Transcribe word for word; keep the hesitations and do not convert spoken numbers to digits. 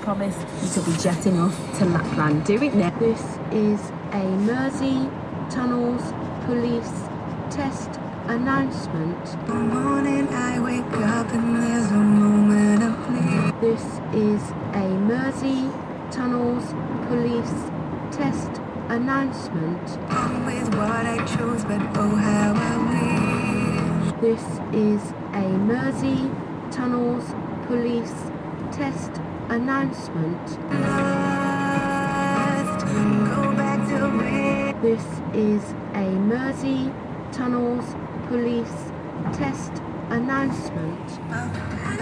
promise you could be jetting off to Lapland. Do it now. This is a Mersey Tunnels Police test announcement. In the morning I wake up and there's a moment of please. This is a Mersey Tunnels Police test announcement. I'm with what I chose, but oh how I wish. This is a Mersey Tunnels Police test announcement. Lost, go back to me. This is a Mersey Tunnels Police test announcement.